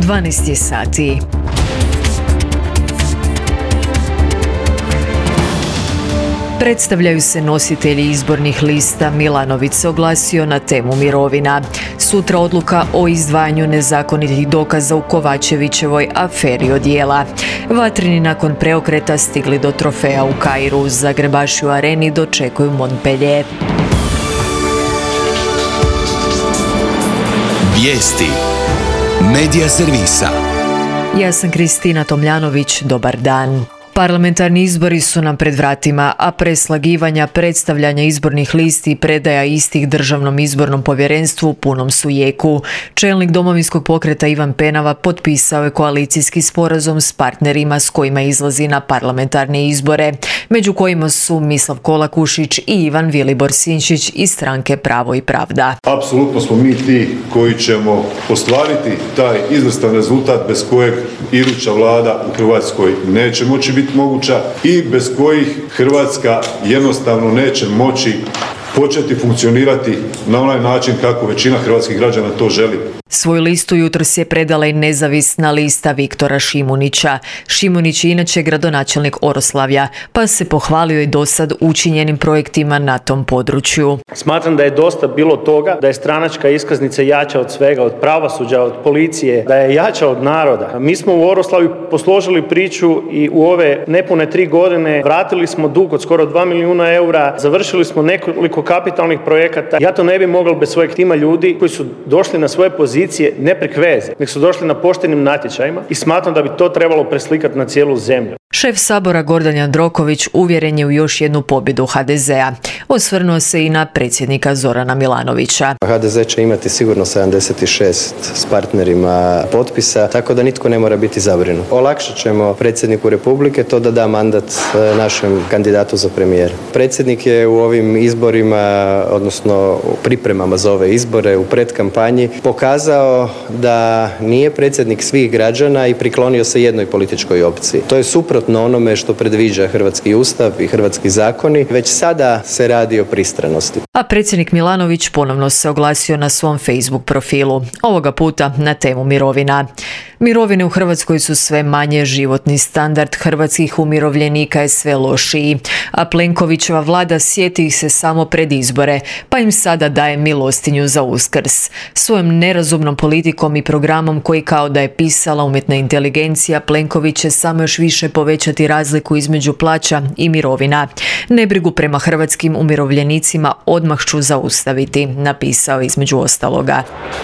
12 je sati. Predstavljaju se nositelji izbornih lista. Milanović se oglasio na temu mirovina. Sutra odluka o izdvajanju nezakonitih dokaza u Kovačevićevoj aferi odijela. Vatreni nakon preokreta stigli do trofeja u Kairu. Zagrebaši u Areni dočekuju Montpellier. Vijesti Medija servisa. Ja sam Kristina Tomljanović, dobar dan. Parlamentarni izbori su nam pred vratima, a preslagivanja, predstavljanja izbornih listi i predaja istih Državnom izbornom povjerenstvu u punom su jeku. Čelnik Domovinskog pokreta Ivan Penava potpisao je koalicijski sporazum s partnerima s kojima izlazi na parlamentarne izbore, među kojima su Mislav Kolakušić i Ivan Vilibor Sinčić iz stranke Pravo i pravda. Apsolutno smo mi ti koji ćemo ostvariti taj izvrstan rezultat bez kojeg iduća vlada u Hrvatskoj neće moći biti moguća i bez kojih Hrvatska jednostavno neće moći početi funkcionirati na onaj način kako većina hrvatskih građana to želi. Svoju listu jutros je predala i nezavisna lista Viktora Šimunića. Šimunić je inače gradonačelnik Oroslavlja, pa se pohvalio i dosad učinjenim projektima na tom području. Smatram da je dosta bilo toga, da je stranačka iskaznica jača od svega, od pravosuđa, od policije, da je jača od naroda. Mi smo u Oroslavlju posložili priču i u ove nepune 3 godine vratili smo dug od skoro 2 milijuna eura, završili smo nekoliko kapitalnih projekata. Ja to ne bi mogao bez svojeg tima ljudi koji su došli na svoje pozicije ne prek veze, nek su došli na poštenim natječajima i smatram da bi to trebalo preslikati na cijelu zemlju. Šef Sabora Gordan Jandroković uvjeren je u još jednu pobjedu HDZ-a. Osvrnuo se i na predsjednika Zorana Milanovića. HDZ će imati sigurno 76 s partnerima potpisa, tako da nitko ne mora biti zabrinut. Olakšat ćemo predsjedniku Republike to da da mandat našem kandidatu za premijera. Predsjednik je u ovim izborima, odnosno u pripremama za ove izbore, u predkampanji, pokazao da nije predsjednik svih građana i priklonio se jednoj političkoj opciji. To je suprotno onome što predviđa hrvatski ustav i hrvatski zakoni. Već sada se radi o pristranosti. A predsjednik Milanović ponovno se oglasio na svom Facebook profilu, ovoga puta na temu mirovina. Mirovine u Hrvatskoj su sve manje, životni standard hrvatskih umirovljenika je sve lošiji, a Plenkovićeva vlada sjeti ih se samo pred izbore, pa im sada daje milostinju za Uskrs. Svojom nerazumnom politikom i programom koji kao da je pisala umjetna inteligencija, Plenković će samo još više povećati razliku između plaća i mirovina. Nebrigu prema hrvatskim umirovljenicima odmah ću zaustaviti, napisao između ostaloga.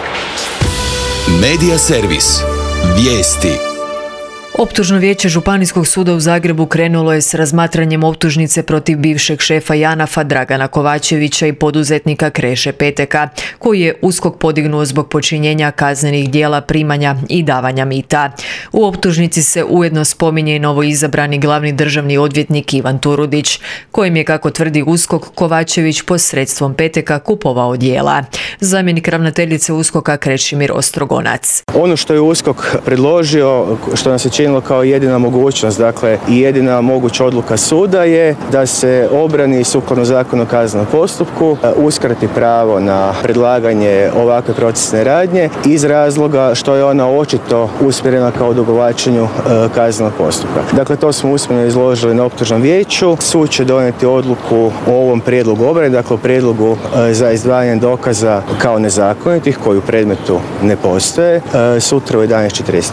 Medija servis. Vijesti. Optužno vijeće Županijskog suda u Zagrebu krenulo je s razmatranjem optužnice protiv bivšeg šefa JANAF-a Dragana Kovačevića i poduzetnika Kreše Peteka, koji je USKOK podignuo zbog počinjenja kaznenih djela primanja i davanja mita. U optužnici se ujedno spominje i novoizabrani glavni državni odvjetnik Ivan Turudić, kojim je, kako tvrdi USKOK, Kovačević posredstvom Peteka kupovao djela. Zamjenik ravnateljice USKOK-a Krešimir Ostrogonac. Ono što je USKOK predložio, što nas je činilo kao jedina mogućnost, dakle i jedina moguća odluka suda je da se obrani sukladno Zakonu o kaznenom postupku uskrati pravo na predlaganje ovakve procesne radnje iz razloga što je ona očito usmjerena kao odugovlačenju kaznenog postupka. Dakle, to smo usmjereno izložili na optužnom vijeću. Sud će donijeti odluku o ovom prijedlogu obrane, dakle o prijedlogu za izdvajanje dokaza kao nezakonitih koji u predmetu ne postoje, sutra u 11:45.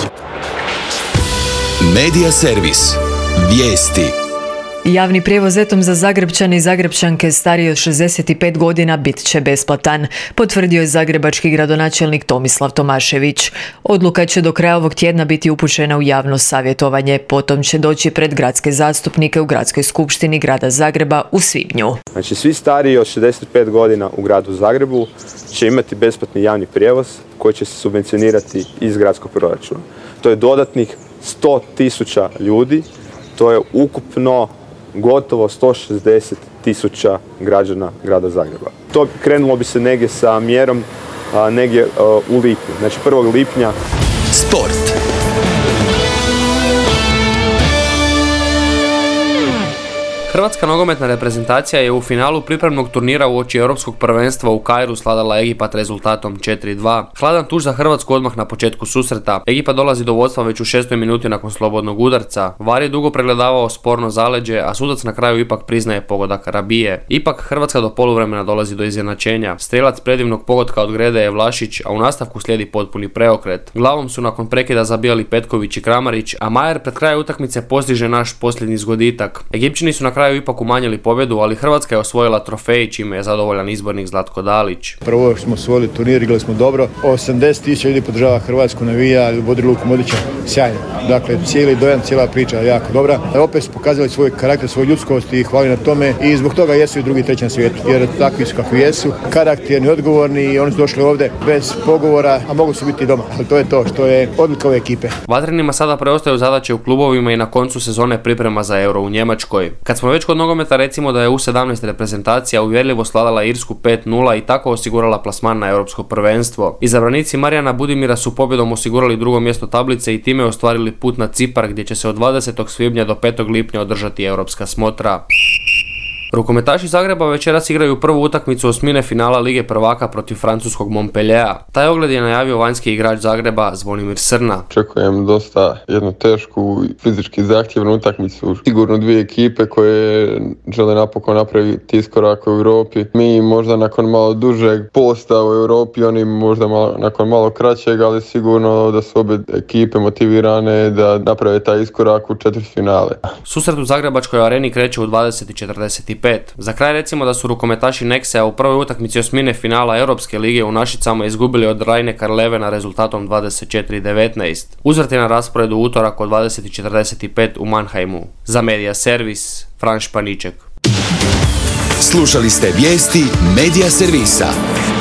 Medija servis. Vijesti. Javni prijevoz etom za Zagrepčane i Zagrepčanke starije od 65 godina bit će besplatan, potvrdio je zagrebački gradonačelnik Tomislav Tomašević. Odluka će do kraja ovog tjedna biti upućena u javno savjetovanje, potom će doći pred gradske zastupnike u Gradskoj skupštini grada Zagreba u svibnju. Znači, svi stariji od 65 godina u gradu Zagrebu će imati besplatni javni prijevoz koji će se subvencionirati iz gradskog proračuna. To je dodatnih 100.000 ljudi, to je ukupno gotovo 160.000 građana grada Zagreba. To krenulo bi se negdje sa mjerom negdje u lipnju, znači 1. lipnja. Hrvatska nogometna reprezentacija je u finalu pripremnog turnira uoči Europskog prvenstva u Kairu sladala Egipat rezultatom 4-2. Hladan tuš za Hrvatsku odmah na početku susreta. Egipat dolazi do vodstva već u 6. minuti nakon slobodnog udarca. VAR je dugo pregledavao sporno zaleđe, a sudac na kraju ipak priznaje pogodak Rabije. Ipak Hrvatska do poluvremena dolazi do izjednačenja. Strelac predivnog pogotka od Grede je Vlašić, a u nastavku slijedi potpuni preokret. Glavom su nakon prekida zabijali Petković i Kramarić, a Majer pred kraj utakmice postiže naš posljednji zgoditak. Egipćani su na kraju ipak umanjili pobjedu, ali Hrvatska je osvojila trofej, čime je zadovoljan izbornik Zlatko Dalić. Prvo smo osvojili turnir, igrali smo dobro. 80.000 ljudi podržava Hrvatsku, navija, vodi Luku Modrića, sjajno. Dakle, cijeli dojam, cijela priča jako dobra. Opet su pokazali svoj karakter, svoju ljudskost i hvali na tome i zbog toga jesu i drugi i treći na svijetu, jer takvi su kakvi jesu, karakterni, odgovorni i oni su došli ovdje bez pogovora, a mogu su biti doma. Ali to je to što je odlika ove ekipe. Vatrenima sada preostaju zadaće u klubovima i na koncu sezone priprema za Euro u Njemačkoj. Kad smo već kod nogometa, recimo da je U17 reprezentacija uvjerljivo slavila Irsku 5-0 i tako osigurala plasman na europsko prvenstvo. Izabranici Marijana Budimira su pobjedom osigurali drugo mjesto tablice i time ostvarili put na Cipar, gdje će se od 20. svibnja do 5. lipnja održati europska smotra. Rukometaši Zagreba večeras igraju prvu utakmicu osmine finala Lige prvaka protiv francuskog Montpelliera. Taj ogled je najavio vanjski igrač Zagreba Zvonimir Srna. Očekujem dosta jednu tešku i fizički zahtjevnu utakmicu. Sigurno dvije ekipe koje žele napokon napraviti iskorak u Europi. Mi možda nakon malo dužeg posta u Europi, oni možda nakon malo kraćeg, ali sigurno da su obje ekipe motivirane da naprave taj iskorak u četvrtfinale. Susret u Zagrebačkoj areni kreće u 20:45. Za kraj recimo da su rukometaši Nexea u prvoj utakmici osmine finala Europske lige u Našicama izgubili od Rhein-Neckar-Levena rezultatom 24-19. Uzvrat je na rasporedu utorak od 20:45 u Mannheimu. Za Media Servis, Fran Španiček. Slušali ste vijesti Media Servisa.